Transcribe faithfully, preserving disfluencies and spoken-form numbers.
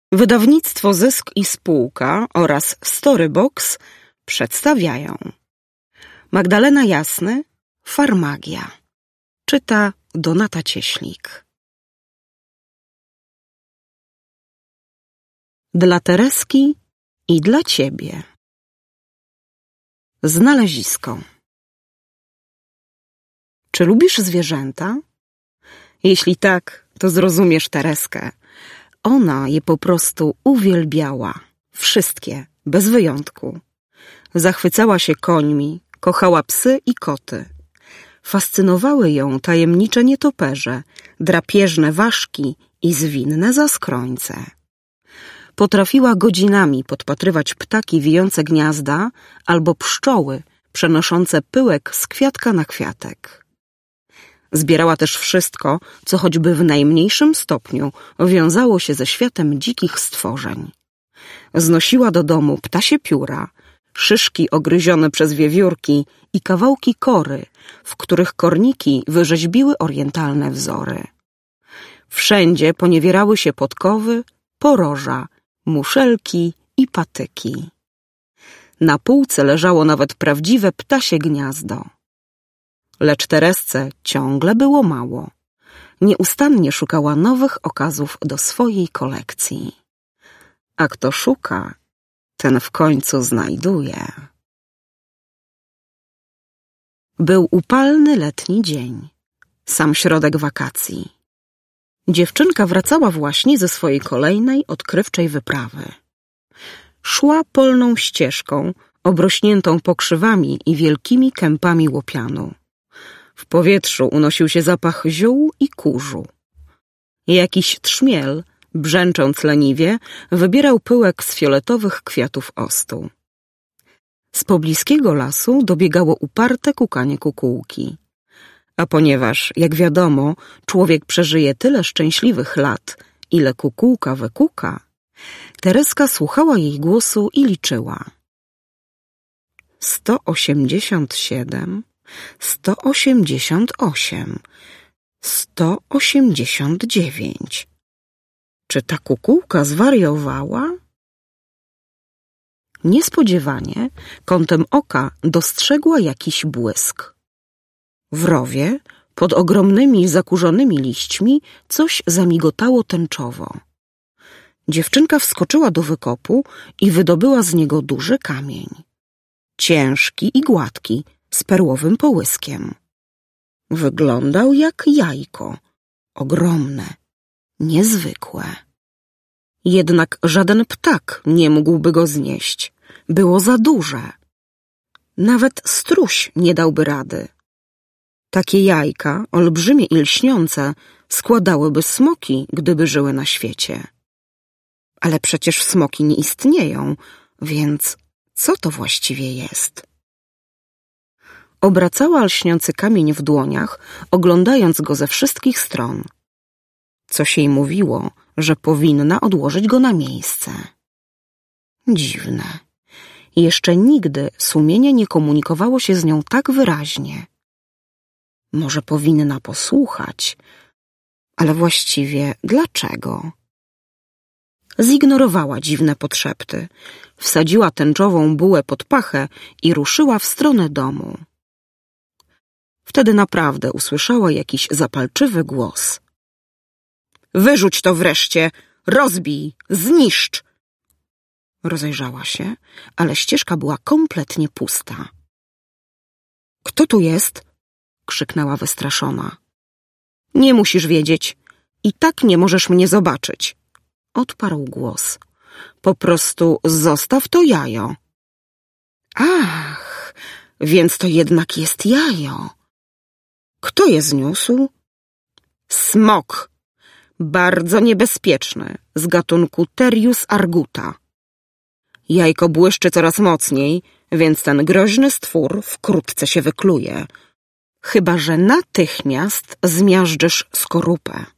Wydawnictwo Zysk i Spółka oraz Storybox przedstawiają Magdalena Jasny, Farmagia. Czyta Donata Cieślik. Dla Tereski i dla ciebie. Znalezisko. Czy lubisz zwierzęta? Jeśli tak, to zrozumiesz Tereskę. Ona je po prostu uwielbiała. Wszystkie, bez wyjątku. Zachwycała się końmi, kochała psy i koty. Fascynowały ją tajemnicze nietoperze, drapieżne ważki i zwinne zaskrońce. Potrafiła godzinami podpatrywać ptaki wijące gniazda albo pszczoły przenoszące pyłek z kwiatka na kwiatek. Zbierała też wszystko, co choćby w najmniejszym stopniu wiązało się ze światem dzikich stworzeń. Znosiła do domu ptasie pióra, szyszki ogryzione przez wiewiórki i kawałki kory, w których korniki wyrzeźbiły orientalne wzory. Wszędzie poniewierały się podkowy, poroża, muszelki i patyki. Na półce leżało nawet prawdziwe ptasie gniazdo. Lecz Teresce ciągle było mało. Nieustannie szukała nowych okazów do swojej kolekcji. A kto szuka, ten w końcu znajduje. Był upalny letni dzień. Sam środek wakacji. Dziewczynka wracała właśnie ze swojej kolejnej odkrywczej wyprawy. Szła polną ścieżką, obrośniętą pokrzywami i wielkimi kępami łopianu. W powietrzu unosił się zapach ziół i kurzu. Jakiś trzmiel, brzęcząc leniwie, wybierał pyłek z fioletowych kwiatów ostu. Z pobliskiego lasu dobiegało uparte kukanie kukułki. A ponieważ, jak wiadomo, człowiek przeżyje tyle szczęśliwych lat, ile kukułka wykuka, Tereska słuchała jej głosu i liczyła. Sto osiemdziesiąt siedem, sto osiemdziesiąt osiem, sto osiemdziesiąt dziewięć. Czy ta kukułka zwariowała? Niespodziewanie kątem oka dostrzegła jakiś błysk. W rowie, pod ogromnymi, zakurzonymi liśćmi, coś zamigotało tęczowo. Dziewczynka wskoczyła do wykopu i wydobyła z niego duży kamień. Ciężki i gładki, z perłowym połyskiem. Wyglądał jak jajko, ogromne, niezwykłe. Jednak żaden ptak nie mógłby go znieść. Było za duże. Nawet struś nie dałby rady. Takie jajka, olbrzymie i lśniące, składałyby smoki, gdyby żyły na świecie. Ale przecież smoki nie istnieją, więc co to właściwie jest? Obracała lśniący kamień w dłoniach, oglądając go ze wszystkich stron. Coś jej mówiło, że powinna odłożyć go na miejsce. Dziwne. Jeszcze nigdy sumienie nie komunikowało się z nią tak wyraźnie. Może powinna posłuchać, ale właściwie dlaczego? Zignorowała dziwne podszepty, wsadziła tęczową bułę pod pachę i ruszyła w stronę domu. Wtedy naprawdę usłyszała jakiś zapalczywy głos. Wyrzuć to wreszcie! Rozbij! Zniszcz! Rozejrzała się, ale ścieżka była kompletnie pusta. Kto tu jest? Krzyknęła wystraszona. Nie musisz wiedzieć. I tak nie możesz mnie zobaczyć. Odparł głos. Po prostu zostaw to jajo. Ach, więc to jednak jest jajo. Kto je zniósł? Smok. Bardzo niebezpieczny, z gatunku Terius arguta. Jajko błyszczy coraz mocniej, więc ten groźny stwór wkrótce się wykluje. Chyba że natychmiast zmiażdżysz skorupę.